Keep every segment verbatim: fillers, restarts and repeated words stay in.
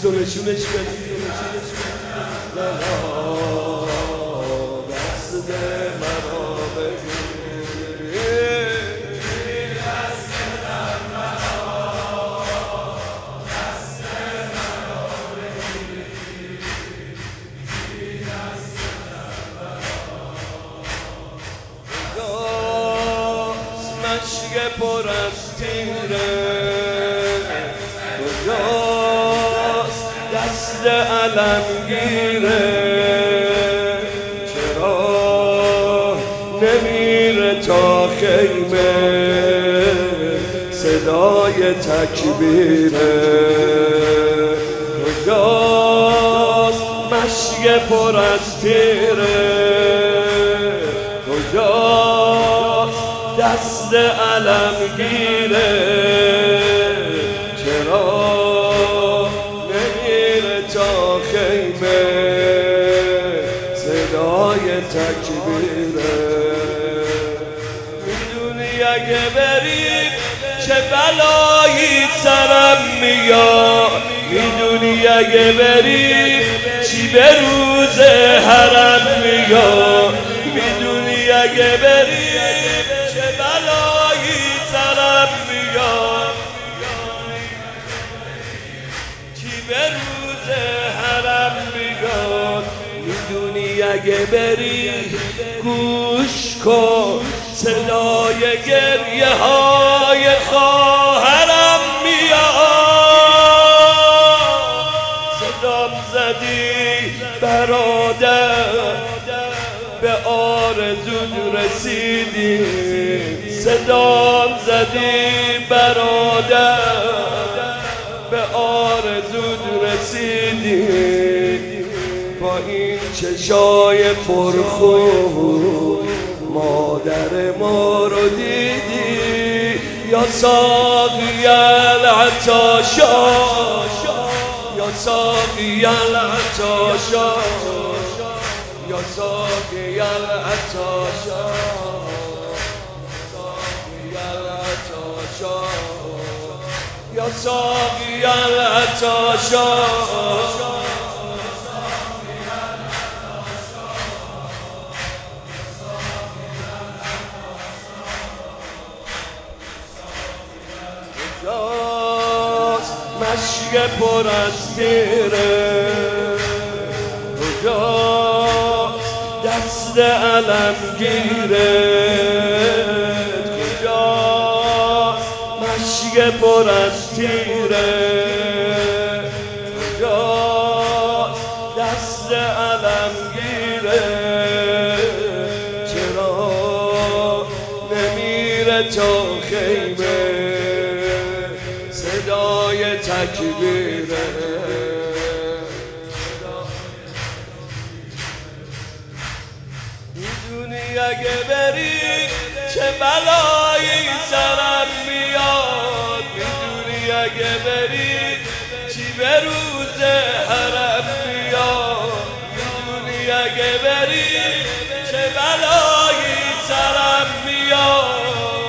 دست و نشونش بدی دست مرا بگیر دست مرا بگیر دست مرا مشک پر از تیره کجاست دست علمگیره چرا نمیره تا خیمه صدای تکبیره کجاست مشک پر از تیره کجاست دست علمگیره چرا نمیره تا خیمه صدای تکبیره میدونی اگه بری چه بلایی سرم میاد میدونی اگه بری چی به روز حرم میاد میدونی اگه بری چه بلایی سرم میاد چی به روز حرم میاد میدونی اگه بری گوش کن صدای گریه های خواهرم میاد صدام زدی برادر به آرزود رسیدی صدام زدی برادر به آرزود رسیدی با این چشای پرخون مادر ما رو دیدی یا ساقی العطاشا یا ساقی العطاشا یا ساقی العطاشا ساقی العطاشا یا ساقی العطاشا مشک پر از تیره کجاست دست علمگیره کجاست مشک پر از تیره کجاست دست علمگیره چرا نمیره تا خیمه صدای تکبیره میدونی اگه بری چه بلایی سرم میاد میدونی اگه بری چی به روز حرم میاد میدونی اگه بری چه بلایی سرم میاد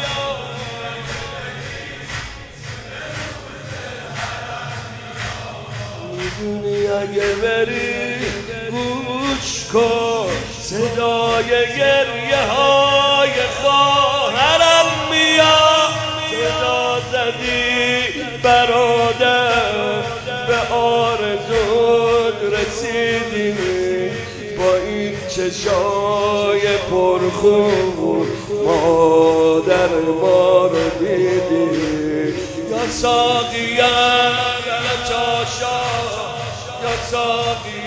میدونی اگه بری گوش کن صدای گریه های خواهرم میاد صدا زدی برادر به آرزود رسیدی با این چشای پرخون مادر ما رو دیدی یا ساقی العطاشا یا ساقی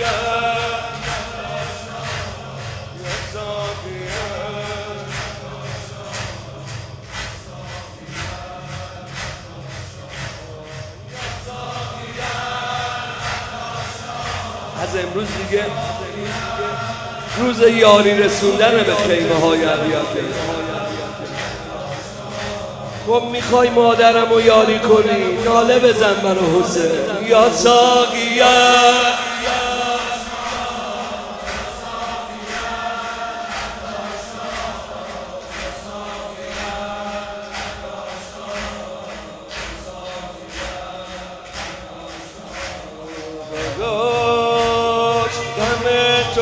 یا ساقی از امروز دیگه روز یاری رسوندن به خیمه های علیه. خب میخوای مادرم رو یاری کنی ناله بزن برا حسین یا ساقیه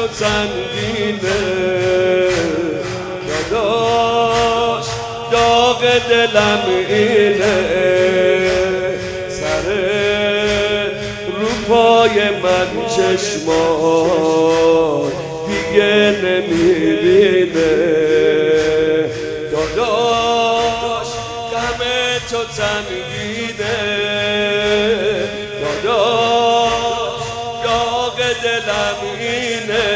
سنگینه داداش داغ دلم اینه سر رو پای من چشمان دیگه نمیبینه داداش غم تو سنگینه داداش داغ دلم اینه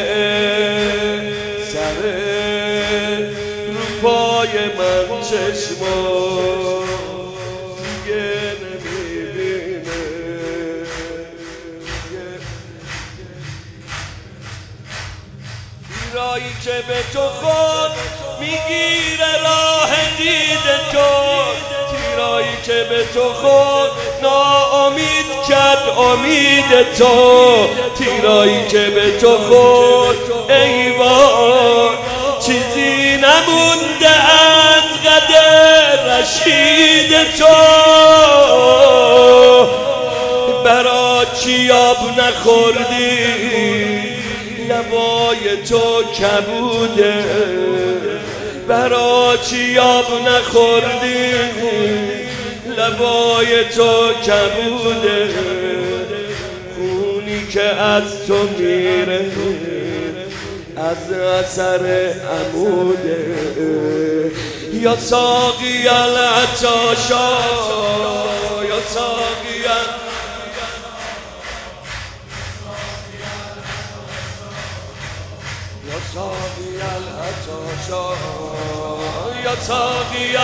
سر رو پای من چشمان دیگه نمیبینه تیرایی که به تو خود میگیره راه دید تو تیرایی که به تو خود ناامید کرد امید تو تیرایی که به تو خود ایوان چیزی نمونده از قدر رشید تو برا چی آب نخوردی لبای تو کبوده برا چی آب نخوردی لبای تو کبوده خونی که از تو میره از اثر عموده یا ساقی العطاشا یا ساقی یا ساقی العطاشا یا ساقی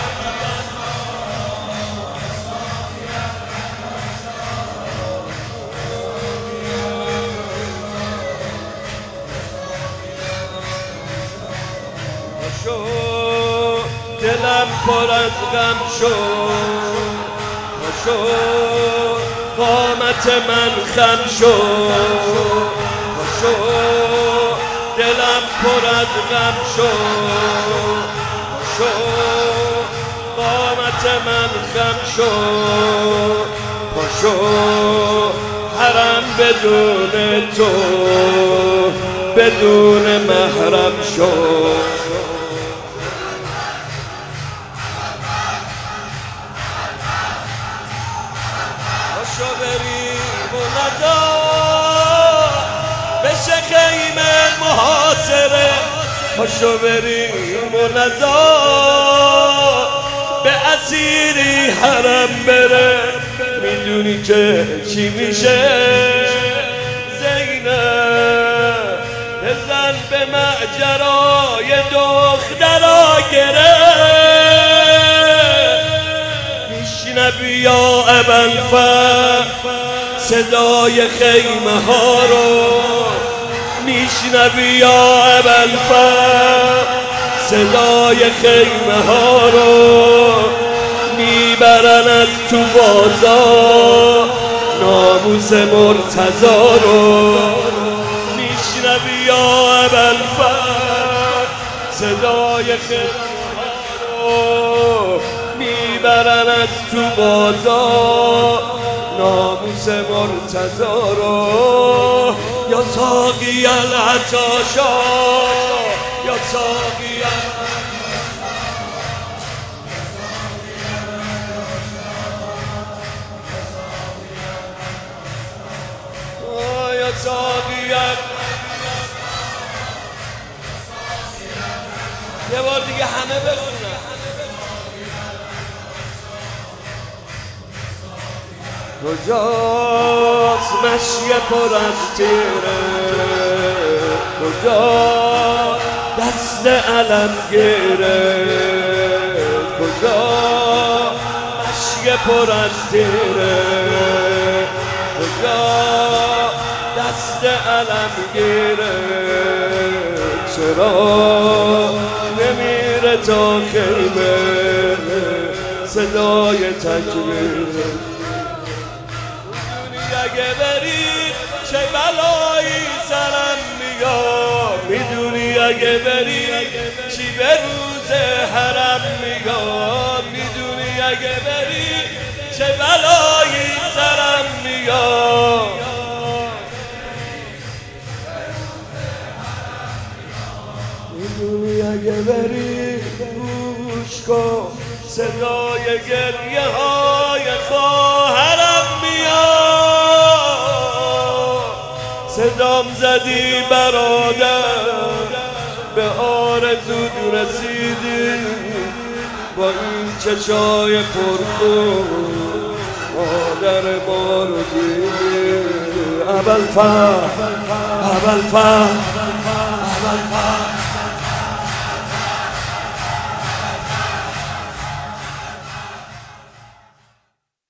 دلم پر از غم شد شد قامت من خم شد شد دلم پر از غم شد شد قامت من خم شد شد حرم بدون تو بدون محرم شد پاشو بریم و ندا بشه خیمه محاصره پاشو بریم و ندا به اسیری حرم بره میدونی که چی میشه زینب بزن به معجرای دخترا گره میشنوی یا ابوالفضل صدای خیمه ها رو میشنوی یا ابوالفضل صدای خیمه ها رو میبرن از تو بازار ناموس مرتضی رو میشنوی یا ابوالفضل صدای خیمه ها رو میبرن از تو بازار ناموس مرتضی رو یا ساقی العطاشا یا ساقی یا ساقی یه بار دیگه همه بخونن کجاست مشی پر از تیره کجا دست علم گیره کجا مشی پر از تیره کجا دست علم گیره چرا نمیره تا خیمه صدای تکبیر اگه برید چه بلایی سرم میاد میدونی اگه برید چی به روز حرم میاد میدونی اگه برید چه بلایی سرم میاد میدونی اگه بری گوش کن صدای گریه های خواهرم میاد. صدام زدی برادر، به آرزود رسیدی، با این چشای پرخون مادر ما رو دیدی. ابوالفضل ابوالفضل ابوالفضل